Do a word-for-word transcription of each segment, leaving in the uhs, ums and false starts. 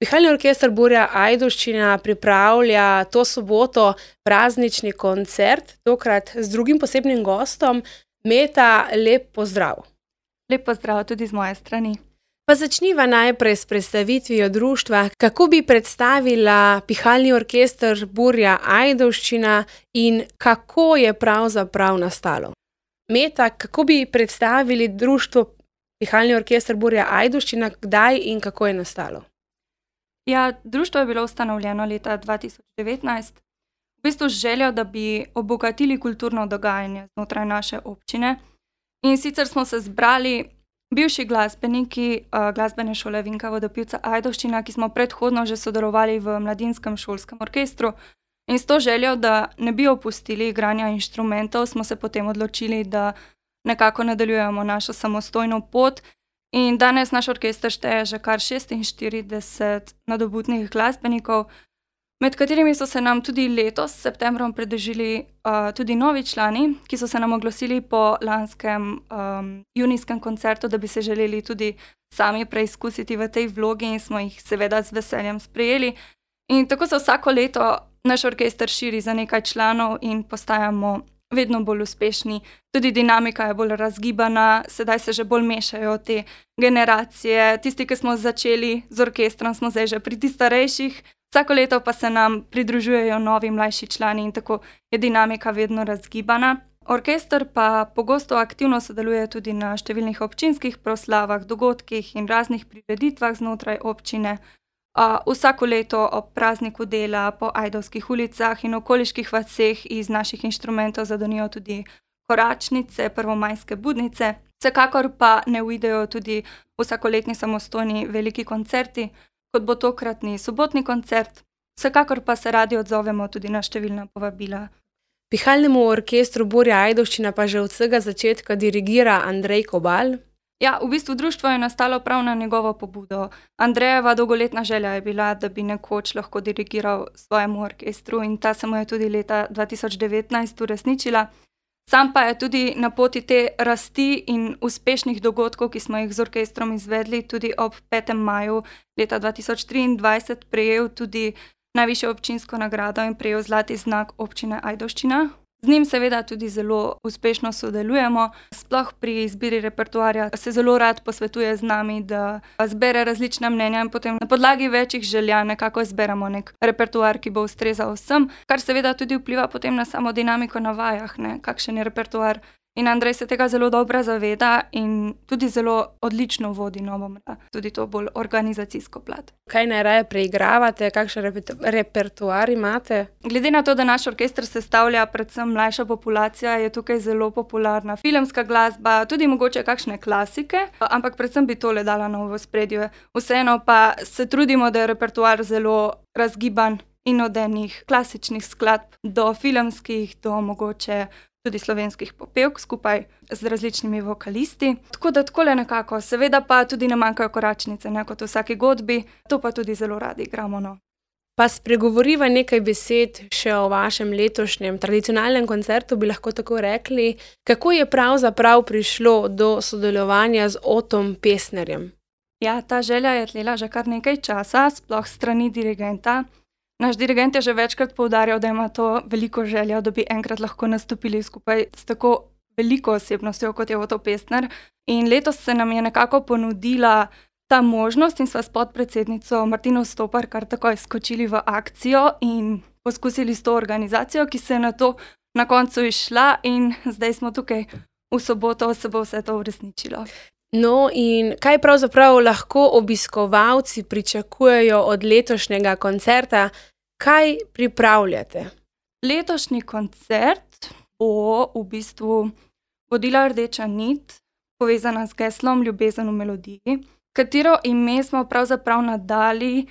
Pihalni orkester Burja Ajdovščina pripravlja to soboto praznični koncert, tokrat z drugim posebnim gostom. Meta, lep pozdrav. Lep pozdrav tudi z moje strani. Pa začniva najprej s predstavitvijo društva. Kako bi predstavila Pihalni orkester Burja Ajdovščina in kako je pravzaprav nastalo? Meta, kako bi predstavili društvo Pihalni orkester Burja Ajdovščina, kdaj in kako je nastalo? Ja, društvo je bilo ustanovljeno leta dva tisoč devetnajst, v bistvu z željo, da bi obogatili kulturno dogajanje znotraj naše občine. In sicer smo se zbrali bivši glasbeniki glasbene šole Vinka Vodopivca Ajdovščina, ki smo predhodno že sodelovali v mladinskem šolskem orkestru. In s to željo, da ne bi opustili igranja inštrumentov, smo se potem odločili, da nekako nadaljujemo našo samostojno pot. In danes naš orkester šteje že kar šestinštirideset nadobudnih glasbenikov, med katerimi so se nam tudi letos s septembrom pridružili uh, tudi novi člani, ki so se nam oglasili po lanskem um, junijskem koncertu, da bi se želeli tudi sami preizkusiti v tej vlogi in smo jih seveda z veseljem sprejeli. In tako se vsako leto naš orkester širi za nekaj članov in postajamo vedno bolj uspešni. Tudi dinamika je bolj razgibana, sedaj se že bolj mešajo te generacije. Tisti, ki smo začeli z orkestrom, smo zdaj že pri tistih starejših, vsako leto pa se nam pridružujejo novi mlajši člani in tako je dinamika vedno razgibana. Orkester pa pogosto aktivno sodeluje tudi na številnih občinskih proslavah, dogodkih in raznih prireditvah znotraj občine. Uh, vsako leto ob prazniku dela po ajdovskih ulicah in okoliških vaseh iz naših inštrumentov zadonijo tudi koračnice, prvomajske budnice. Vsekakor pa ne uidejo tudi vsakoletni samostojni veliki koncerti, kot bo tokratni sobotni koncert. Vsekakor pa se radi odzovemo tudi na številna povabila. Pihalnemu orkestru Burja Ajdovščina pa že od vsega začetka dirigira Andrej Kobal. Ja, v bistvu društvo je nastalo prav na njegovo pobudo. Andrejeva dolgoletna želja je bila, da bi nekoč lahko dirigiral svojemu orkestru in ta se mu je tudi leta dva tisoč devetnajst uresničila. Sam pa je tudi na poti te rasti in uspešnih dogodkov, ki smo jih z orkestrom izvedli, tudi ob petem maju leta dva tisoč triindvajset prejel tudi najvišjo občinsko nagrado in prejel zlati znak občine Ajdovščina. Z njim seveda tudi zelo uspešno sodelujemo, sploh pri izbiri repertoarja se zelo rad posvetuje z nami, da zbere različna mnenja in potem na podlagi večjih želja nekako izberemo nek repertoar, ki bo ustrezal vsem, kar seveda tudi vpliva potem na samo dinamiko na vajah, ne, kakšen je repertoar. In Andrej se tega zelo dobro zaveda in tudi zelo odlično vodi novo, tudi to bolj organizacijsko plat. Kaj najraje preigravate, kakšen reper- repertoar imate? Glede na to, da naš orkester sestavlja predvsem mlajša populacija, je tukaj zelo popularna filmska glasba, tudi mogoče kakšne klasike, ampak predvsem bi tole dala na ospredje. Vseeno pa se trudimo, da je repertoar zelo razgiban in od enih klasičnih skladb do filmskih, do mogoče tudi slovenskih popevk skupaj z različnimi vokalisti. Tako da takole nekako, seveda pa tudi ne manjkajo koračnice, ne, kot v vsaki godbi, to pa tudi zelo radi igramo, no. Pa spregovoriva nekaj besed še o vašem letošnjem tradicionalnem koncertu, bi lahko tako rekli. Kako je pravzaprav prišlo do sodelovanja z Otom Pestnerjem? Ja, ta želja je tlela že kar nekaj časa, sploh s strani dirigenta. Naš dirigent je že večkrat poudarjal, da ima to veliko željo, da bi enkrat lahko nastopili skupaj s tako veliko osebnostjo, kot je Oto Pestner. In letos se nam je nekako ponudila ta možnost in sva s podpredsednico Martino Stopar kar takoj skočili v akcijo in poskusili s to organizacijo, ki se je na to na koncu izšla in zdaj smo tukaj v soboto, se bo vse to uresničilo. No, in kaj pravzaprav lahko obiskovalci pričakujejo od letošnjega koncerta? Kaj pripravljate? Letošnji koncert bo v bistvu vodila rdeča nit, povezana z geslom Ljubezen v melodiji, katero ime smo pravzaprav nadali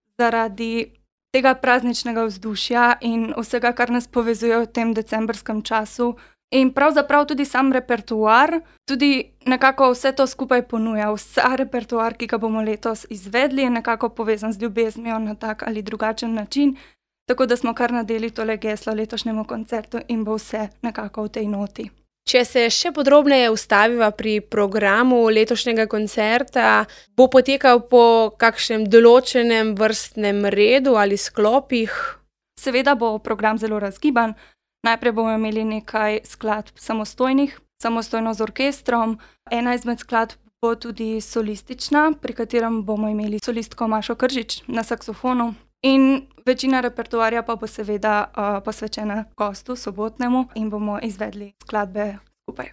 zaradi tega prazničnega vzdušja in vsega, kar nas povezuje v tem decembrskem času. In pravzaprav tudi sam repertoar, tudi nekako vse to skupaj ponuja. Vsa repertoar, ki ga bomo letos izvedli, je nekako povezan z ljubeznijo na tak ali drugačen način, tako da smo kar nadeli tole geslo letošnjemu koncertu in bo vse nekako v tej noti. Če se še podrobneje ustaviva pri programu letošnjega koncerta, bo potekal po kakšnem določenem vrstnem redu ali sklopih? Seveda bo program zelo razgiban. Najprej bomo imeli nekaj skladb samostojnih, samostojno z orkestrom. Ena izmed skladb bo tudi solistična, pri katerem bomo imeli solistko Mašo Kržič na saksofonu. In večina repertoarja pa bo seveda uh, posvečena gostu, sobotnemu, in bomo izvedli skladbe skupaj.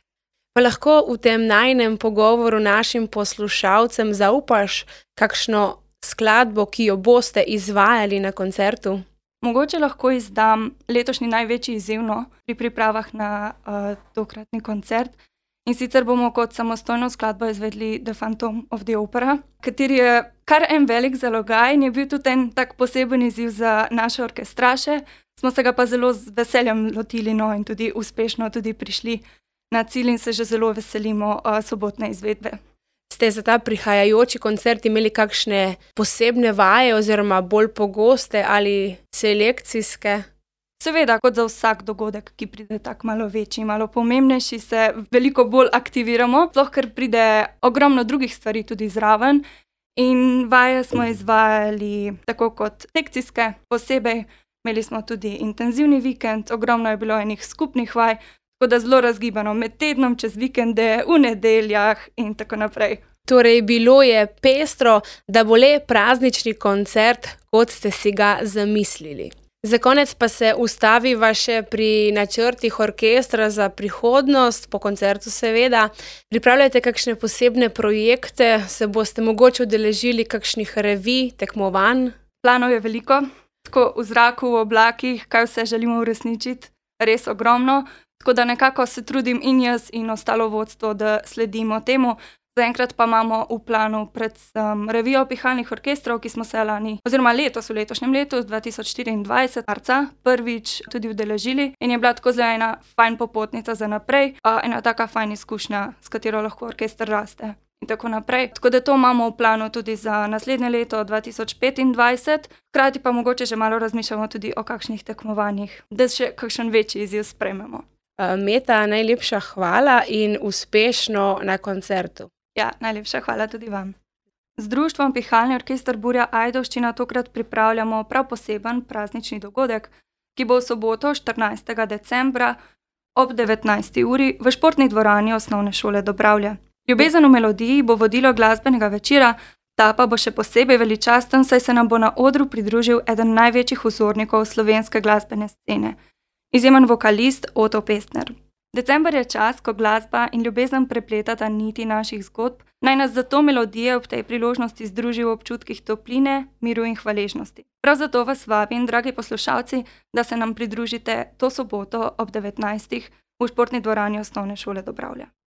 Pa lahko v tem najinem pogovoru našim poslušalcem zaupaš kakšno skladbo, ki jo boste izvajali na koncertu? Mogoče lahko izdam letošnji največji izziv no, pri pripravah na uh, tokratni koncert. In sicer bomo kot samostojno skladbo izvedli The Phantom of the Opera, kateri je kar en velik zalogaj in je bil tudi en tak poseben izziv za naše orkestraše. Smo se ga pa zelo z veseljem lotili no, in tudi uspešno tudi prišli na cilj in se že zelo veselimo uh, sobotne izvedbe. Ste za ta prihajajoči koncert imeli kakšne posebne vaje oziroma bolj pogoste ali selekcijske? Seveda, kot za vsak dogodek, ki pride tako malo večji, malo pomembnejši, se veliko bolj aktiviramo, sploh ker pride ogromno drugih stvari tudi zraven. In vaje smo izvajali tako kot sekcijske, posebej. Imeli smo tudi intenzivni vikend, ogromno je bilo enih skupnih vaj, tako da zelo razgibano med tednom, čez vikende, v nedeljah in tako naprej. Torej, bilo je pestro, da bo le praznični koncert, kot ste si ga zamislili. Za konec pa se ustaviva še pri načrtih orkestra za prihodnost, po koncertu seveda. Pripravljate kakšne posebne projekte, se boste mogoče udeležili kakšnih revij, tekmovanj? Planov je veliko, tako v zraku, v oblakih, kaj vse želimo uresničiti, res ogromno. Tako da nekako se trudim in jaz in ostalo vodstvo, da sledimo temu. Zaenkrat pa imamo v planu predvsem revijo pihalnih orkestrov, ki smo se lani, oziroma letos, v letošnjem letu, dva tisoč štiriindvajset, marca, prvič tudi udeležili in je bila tako zelo ena fajn popotnica za naprej, ena taka fajn izkušnja, s katero lahko orkester raste in tako naprej. Tako da to imamo v planu tudi za naslednje leto, dva tisoč petindvajset, hkrati pa mogoče že malo razmišljamo tudi o kakšnih tekmovanjih, da še kakšen večji izziv sprejmemo. Meta, najlepša hvala in uspešno na koncertu. Ja, najlepša hvala tudi vam. Z društvom Pihalni orkester Burja Ajdovščina tokrat pripravljamo prav poseben praznični dogodek, ki bo v soboto, štirinajstega decembra ob devetnajsti uri v športni dvorani Osnovne šole Dobravlje. Ljubezen v melodiji bo vodilo glasbenega večera, ta pa bo še posebej veličasten, saj se nam bo na odru pridružil eden največjih vzornikov slovenske glasbene scene, izjemen vokalist Oto Pestner. December je čas, ko glasba in ljubezen prepletata niti naših zgodb, naj nas zato melodije ob tej priložnosti združi v občutkih topline, miru in hvaležnosti. Prav zato vas vabim, dragi poslušalci, da se nam pridružite to soboto ob devetnajstih v športni dvorani Osnovne šole Dobravlje.